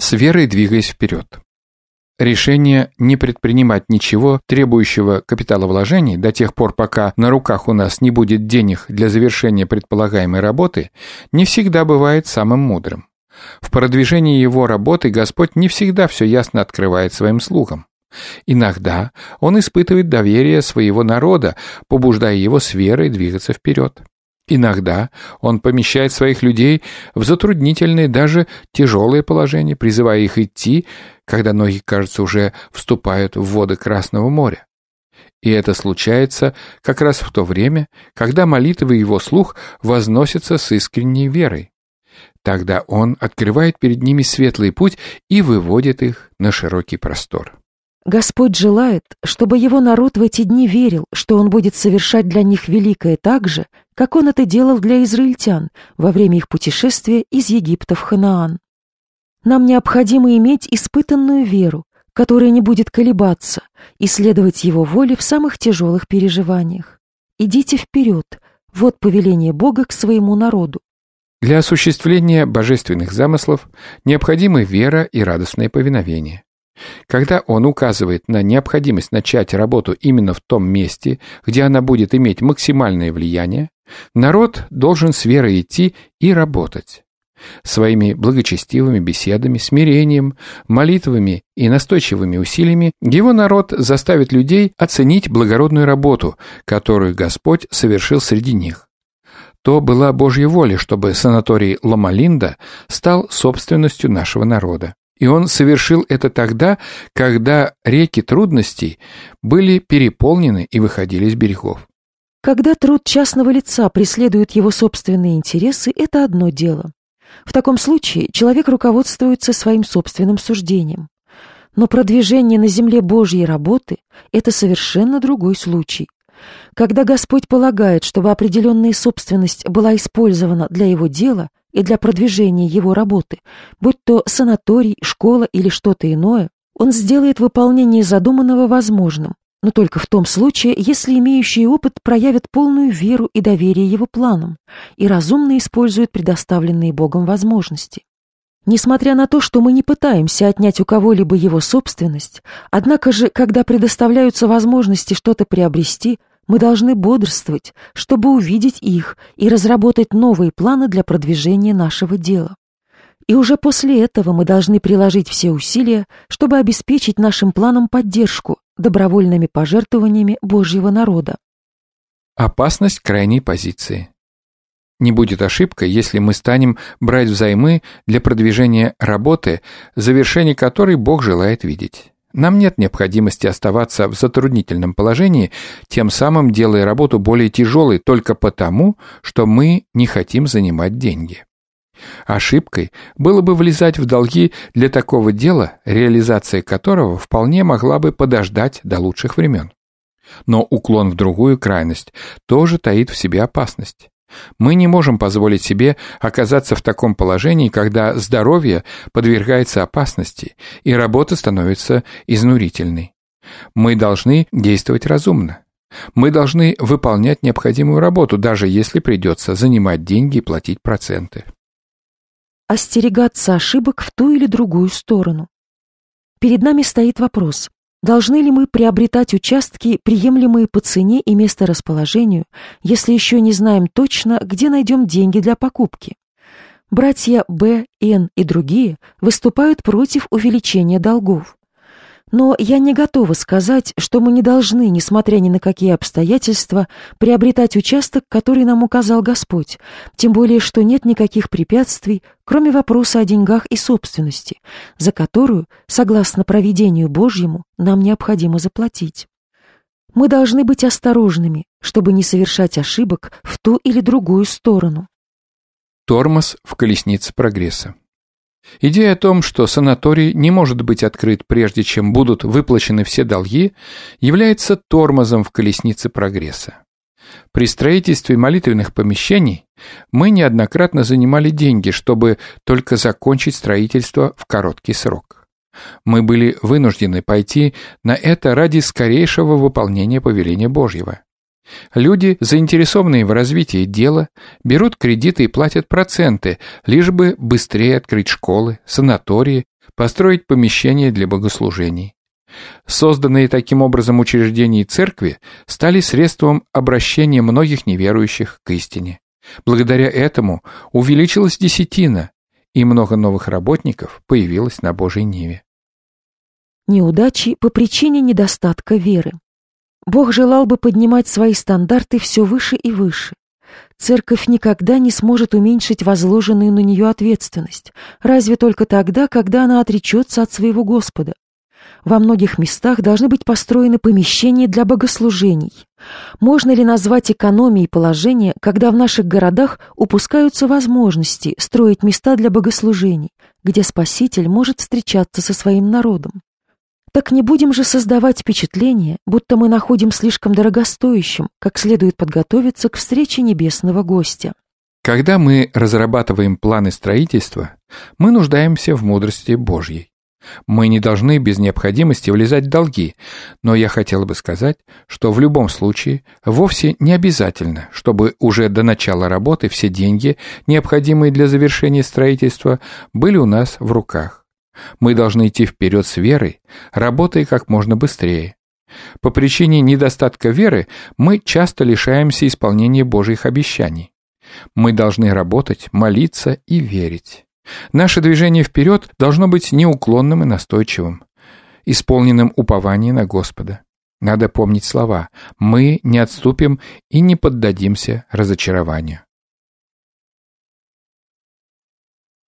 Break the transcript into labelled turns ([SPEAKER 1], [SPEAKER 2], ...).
[SPEAKER 1] с верой двигаясь вперед. Решение не предпринимать ничего, требующего капиталовложений, до тех пор, пока на руках у нас не будет денег для завершения предполагаемой работы, не всегда бывает самым мудрым. В продвижении его работы Господь не всегда все ясно открывает своим слугам. Иногда Он испытывает доверие своего народа, побуждая его с верой двигаться вперед. Иногда Он помещает своих людей в затруднительные, даже тяжелые положения, призывая их идти, когда ноги, кажется, уже вступают в воды Красного моря. И это случается как раз в то время, когда молитвы Его слух возносятся с искренней верой. Тогда Он открывает перед ними светлый путь и выводит их на широкий простор.
[SPEAKER 2] Господь желает, чтобы Его народ в эти дни верил, что Он будет совершать для них великое так же, как Он это делал для израильтян во время их путешествия из Египта в Ханаан. Нам необходимо иметь испытанную веру, которая не будет колебаться, и следовать Его воле в самых тяжелых переживаниях. Идите вперед, вот повеление Бога к своему народу.
[SPEAKER 1] Для осуществления божественных замыслов необходимы вера и радостное повиновение. Когда Он указывает на необходимость начать работу именно в том месте, где она будет иметь максимальное влияние, народ должен с верой идти и работать. Своими благочестивыми беседами, смирением, молитвами и настойчивыми усилиями его народ заставит людей оценить благородную работу, которую Господь совершил среди них. То была Божья воля, чтобы санаторий Лома-Линда стал собственностью нашего народа. И Он совершил это тогда, когда реки трудностей были переполнены и выходили с берегов.
[SPEAKER 2] Когда труд частного лица преследует его собственные интересы, это одно дело. В таком случае человек руководствуется своим собственным суждением. Но продвижение на земле Божьей работы – это совершенно другой случай. Когда Господь полагает, чтобы определенная собственность была использована для Его дела и для продвижения Его работы, будь то санаторий, школа или что-то иное, Он сделает выполнение задуманного возможным, но только в том случае, если имеющие опыт проявят полную веру и доверие Его планам и разумно используют предоставленные Богом возможности. Несмотря на то, что мы не пытаемся отнять у кого-либо его собственность, однако же, когда предоставляются возможности что-то приобрести, мы должны бодрствовать, чтобы увидеть их и разработать новые планы для продвижения нашего дела. И уже после этого мы должны приложить все усилия, чтобы обеспечить нашим планам поддержку добровольными пожертвованиями Божьего народа.
[SPEAKER 1] Опасность крайней позиции. Не будет ошибкой, если мы станем брать взаймы для продвижения работы, завершение которой Бог желает видеть. Нам нет необходимости оставаться в затруднительном положении, тем самым делая работу более тяжелой только потому, что мы не хотим занимать деньги. Ошибкой было бы влезать в долги для такого дела, реализация которого вполне могла бы подождать до лучших времен. Но уклон в другую крайность тоже таит в себе опасность. Мы не можем позволить себе оказаться в таком положении, когда здоровье подвергается опасности и работа становится изнурительной. Мы должны действовать разумно. Мы должны выполнять необходимую работу, даже если придется занимать деньги и платить проценты.
[SPEAKER 2] Остерегаться ошибок в ту или другую сторону. Перед нами стоит вопрос: должны ли мы приобретать участки, приемлемые по цене и месторасположению, если еще не знаем точно, где найдем деньги для покупки? Братья Б, Н и другие выступают против увеличения долгов. Но я не готова сказать, что мы не должны, несмотря ни на какие обстоятельства, приобретать участок, который нам указал Господь, тем более, что нет никаких препятствий, кроме вопроса о деньгах и собственности, за которую, согласно провидению Божьему, нам необходимо заплатить. Мы должны быть осторожными, чтобы не совершать ошибок в ту или другую сторону.
[SPEAKER 1] Тормоз в колеснице прогресса. Идея о том, что санаторий не может быть открыт, прежде чем будут выплачены все долги, является тормозом в колеснице прогресса. При строительстве молитвенных помещений мы неоднократно занимали деньги, чтобы только закончить строительство в короткий срок. Мы были вынуждены пойти на это ради скорейшего выполнения повеления Божьего. Люди, заинтересованные в развитии дела, берут кредиты и платят проценты, лишь бы быстрее открыть школы, санатории, построить помещения для богослужений. Созданные таким образом учреждения церкви стали средством обращения многих неверующих к истине. Благодаря этому увеличилась десятина, и много новых работников появилось на Божьей ниве.
[SPEAKER 2] Неудачи по причине недостатка веры. Бог желал бы поднимать свои стандарты все выше и выше. Церковь никогда не сможет уменьшить возложенную на нее ответственность, разве только тогда, когда она отречется от своего Господа. Во многих местах должны быть построены помещения для богослужений. Можно ли назвать экономией положение, когда в наших городах упускаются возможности строить места для богослужений, где Спаситель может встречаться со своим народом? Так не будем же создавать впечатление, будто мы находим слишком дорогостоящим, как следует подготовиться к встрече небесного гостя.
[SPEAKER 1] Когда мы разрабатываем планы строительства, мы нуждаемся в мудрости Божьей. Мы не должны без необходимости влезать в долги, но я хотел бы сказать, что в любом случае вовсе не обязательно, чтобы уже до начала работы все деньги, необходимые для завершения строительства, были у нас в руках. Мы должны идти вперед с верой, работая как можно быстрее. По причине недостатка веры мы часто лишаемся исполнения Божьих обещаний. Мы должны работать, молиться и верить. Наше движение вперед должно быть неуклонным и настойчивым, исполненным упования на Господа. Надо помнить слова: «Мы не отступим и не поддадимся разочарованию».